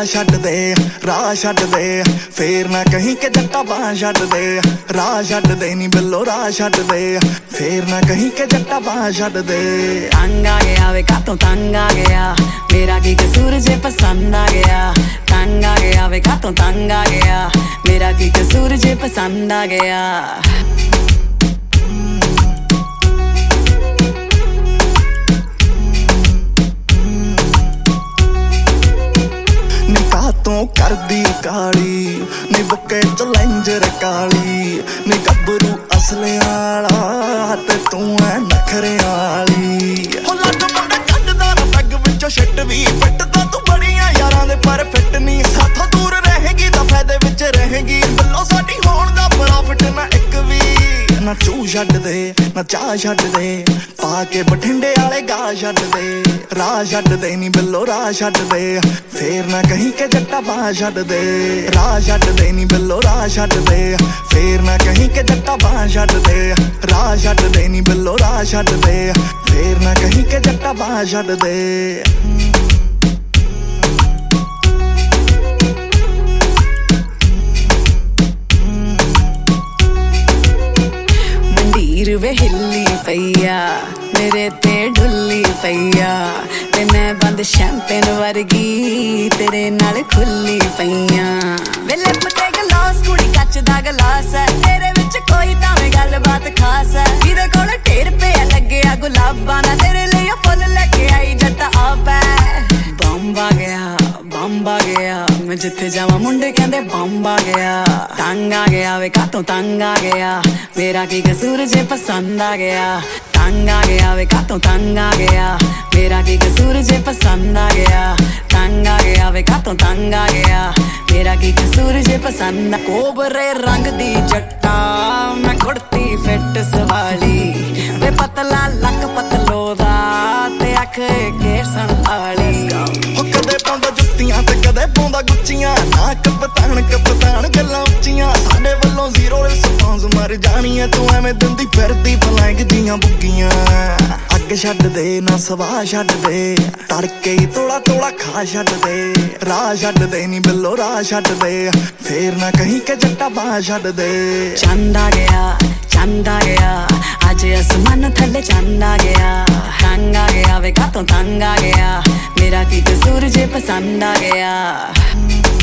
ਛੱਡ ਦੇ ਰਾਹ ਛੱਡ ਦੇ ਫੇਰ ਨਾ ਕਹੀਂ ਕਿ ਜੱਟਾ ਬਾਂਹ ਛੱਡ ਦੇ ਰਾਹ ਛੱਡ ਦੇ ਨੀ ਬਿੱਲੋ ਰਾਹ ਛੱਡ ਦੇ ਫੇਰ ਨਾ ਕਹੀਂ ਕਿ ਜੱਟਾ ਬਾਂਹ ਛੱਡ ਦੇ ਤੰਗ ਆ ਗਿਆ ਵੇ ਕਾਤੋਂ ਤੰਗ ਆ ਗਿਆ ਮੇਰਾ ਕੀ ਕਸੂਰ ਜੇ ਪਸੰਦ ਆ ਗਿਆ ਤੰਗ ਆ ਗਿਆ ਵੇ ਕਾਤੋਂ ਤੰਗ ਆ ਗਿਆ ਮੇਰਾ ਕੀ ਕਸੂਰ ਜੇ ਪਸੰਦ ਆ ਗਿਆ ਤੂੰ ਕਰਦੀ ਕਾਲੀ ਨੀ ਬੁੱਕੇ ਚਲੈਂਜਰ ਕਾਲੀ ਨੀ ਗੱਭਰੂ ਅਸਲਿਆਂ ਵਾਲਾ ਤੇ ਤੂੰ ਐ ਨਖਰਿਆਂ ਵਾਲੀ ਹੋ ਲੱਗ ਮੁੰਡਾ ਕੱਢਦਾ ਨਾ ਪੈਗ ਵਿੱਚੋਂ ਛਿੱਟ ਵੀ ਫਿੱਟ ਤਾਂ ਤੂੰ ਬੜੀਆਂ ਯਾਰਾਂ ਦੇ ਪਰ ਫਿੱਟ ਨਹੀਂ ਸਾਥੋਂ ਦੂਰ ਰਹੇਗੀ ਤਾਂ ਫਾਇਦੇ ਵਿੱਚ ਰਹੇਗੀ ਬੱਲੋ ਸਾਡੀ ਹੋਣ ਦਾ ਪ੍ਰੋਫਿਟ ਨਾ ਇੱਕ ਵੀ ਨਾ ਚੂ ਛੱਡ ਦੇ ਨਾ ਚਾਹ ਛੱਡ ਦੇ ਪਾ ਕੇ ਬਠਿੰਡੇ ਵਾਲੇ ਗਾ ਛੱਡ ਦੇ ਰਾਹ ਛੱਡ ਦੇ ਨੀ ਬਿੱਲੋ ਰਾਹ ਛੱਡ ਦੇ ਫੇਰ ਨਾ ਕਹੀਂ ਕਿ ਜੱਟਾ ਬਾਂਹ ਛੱਡ ਦੇ ਰਾਹ ਛੱਡ ਦੇ ਨੀ ਬਿੱਲੋ ਰਾਹ ਛੱਡ ਦੇ ਫੇਰ ਨਾ ਕਹੀਂ ਕਿ ਜੱਟਾ ਬਾਂਹ ਛੱਡ ਦੇ ਰਾਹ ਛੱਡ ਦੇ ਨੀ ਬਿੱਲੋ ਰਾਹ ਛੱਡ ਦੇ ਫੇਰ ਨਾ ਕਹੀਂ ਕਿ ਜੱਟਾ ਬਾਂਹ ਛੱਡ ਦੇ ਮੰਡੀਰ ਵੇ ਹਿੱਲੀ ਪਈਆ ਮੇਰੇ ਤੇ ਢੁੱਲੀ ਪਈਆ ਤੇ ਮੈਂ ਬੰਦ ਸ਼ੈਂਪੇਨ ਵਰਗੀ ਤੇਰੇ ਨਾਲ ਖੁੱਲੀ ਪਈਆਂ ਵੇਲੇ ਪਤੇ ਗਲਾਸ ਕੁੜੀ ਕੱਚ ਦਾ ਗਲਾਸ ਹੈ ਤੇਰੇ ਵਿੱਚ ਕੋਈ ਤਾਂ ਵੇ ਗੱਲਬਾਤ ਖਾਸ ਹੈ ਜਿਹਦੇ ਕੋਲ ਢੇਰ ਪਿਆ ਲੱਗਿਆ ਗੁਲਾਬਾਂ ਦਾ ਤੇਰੇ ਲਈ ਫੁੱਲ ਲੈ ਕੇ ਆਈ ਜੱਟਾ ਆਪ ਹੈ ਬੰਬ ਆ ਗਿਆ ਮੈਂ ਜਿੱਥੇ ਜਾਵਾਂ ਮੁੰਡੇ ਕਹਿੰਦੇ ਬੰਬ ਆ ਗਿਆ ਤੰਗ ਆ ਗਿਆ ਵੇ ਕਾਤੋਂ ਤੰਗ ਆ ਗਿਆ ਮੇਰਾ ਕੀ ਕਸੂਰ ਜੇ ਪਸੰਦ ਆ ਗਿਆ ਤੰਗ ਆ ਗਿਆ ਵੇ ਕਾਤੋਂ ਤੰਗ ਆ ਗਿਆ ਮੇਰਾ ਕੀ ਕਸੂਰ ਜੇ ਪਸੰਦ ਆ ਗਿਆ ਤੰਗ ਆ ਗਿਆ ਵੇ ਕਾਤੋਂ ਤੰਗ ਆ ਗਿਆ ਮੇਰਾ ਕੀ ਕਸੂਰ ਜੇ ਪਸੰਦ ਕੋਬਰੇ ਰੰਗ ਦੀ ਜੱਟਾ ਮੈਂ ਕੁੜਤੀ ਫਿੱਟ ਸਵਾਲੀ ਵੇ ਪਤਲਾ ਲੱਕ ਪਤਲੋ ਦਾ ਤੇ ਅੱਖ ਕੇਸਣ ਵਾਲੀ ਉਹ ਕਦੇ ਪਾਉਂਦਾ ਜੁੱਤੀਆਂ ਤੇ ਕਦੇ ਪਾਉਂਦਾ ਗੁੱਚੀਆਂ ਨਾ ਕਪਤਾਨ ਗੱਲਾਂ ਉੱਚੀਆਂ ਸਾਡੇ ਵੱਲੋਂ ਜ਼ੀਰੋ ਰਿਸਪੌਂਸ ਮਰ ਜਾਣੀ ਐ ਤੂੰ ਐਵੇਂ ਦਿੰਦੀ ਫਿਰਦੀ ਫਲੈਂਗ ਦੀਆਂ ਬੁੱਗੀਆਂ ਅੱਗ ਛੱਡ ਦੇ ਨਾ ਸਵਾਹ ਛੱਡ ਦੇ ਤੜਕੇ ਹੀ ਤੋਲਾ ਤੋਲਾ ਖਾ ਛੱਡ ਦੇ ਰਾਹ ਛੱਡ ਦੇ ਨੀ ਬਿੱਲੋ ਰਾਹ ਛੱਡ ਦੇ ਫੇਰ ਨਾ ਕਹੀਂ ਕਿ ਜੱਟਾ ਬਾਂਹ ਛੱਡ ਦੇ ਚੰਦ ਆ ਗਿਆ ਅੱਜ ਅਸਮਾਨ ਥੱਲੇ ਚੰਦ ਆ ਗਿਆ ਤੰਗ ਆ ਗਿਆ ਵੇ ਕਾਤੋਂ ਤੰਗ ਆ ਗਿਆ ਮੇਰਾ ਕੀ ਕਸੂਰ ਜੇ ਪਸੰਦ ਆ ਗਿਆ